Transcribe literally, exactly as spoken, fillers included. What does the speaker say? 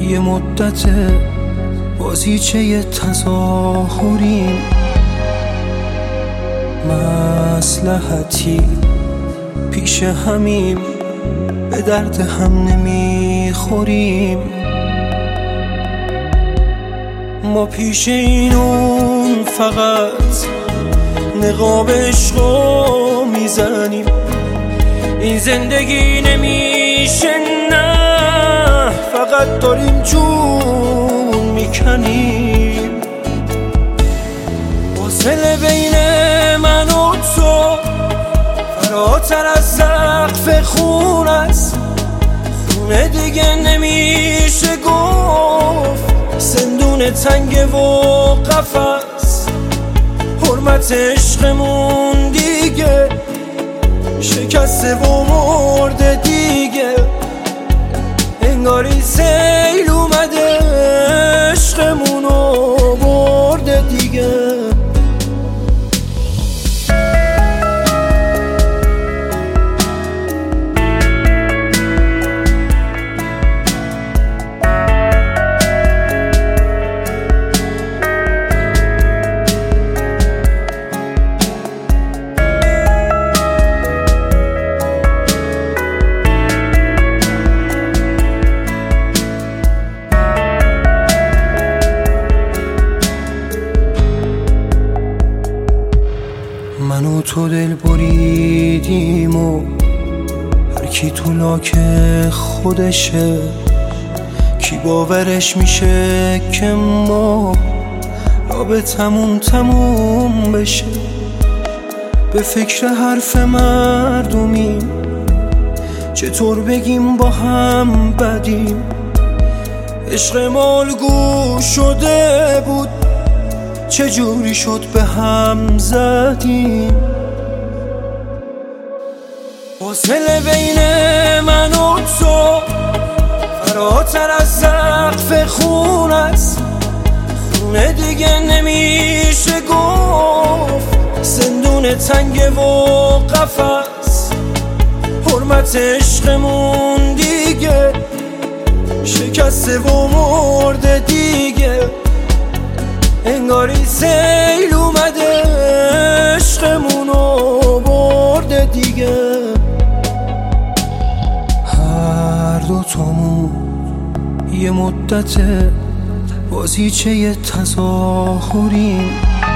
یه مدت بازیچه تظاهریم، مصلحتی پیش همیم، به درد هم نمیخوریم. ما پیش اینون فقط نقاب عشقو میزنیم، این زندگی نمیشه نه، فقط داریم جون میکنیم. فاصله بین من و تو فراتر از سقف خون است، خونه دیگه نمیشه گفت، زندون تنگ و قفس. حرمت عشقمون دیگه شکسته و مرده دیگه، انگاری سیل اومده عشقمونو برده دیگه. من و تو دل بریدیم و هر کی تو لاک خودشه، کی باورش میشه که ما رابطمون تموم بشه. به فکر حرف مردمیم، چطور بگیم با هم بدیم، عشق ما الگو شده بود، چجوری شد به هم زدیم. فاصله بین من و تو فراتر از سقف خون است، خونه دیگه نمیشه گفت، زندون تنگ و قفس. حرمت عشقمون دیگه شکسته و مرده دیگه، انگاری سیل اومده عشقمونو برده دیگه. هر دوتامون یه مدت بازیچه تظاهریم،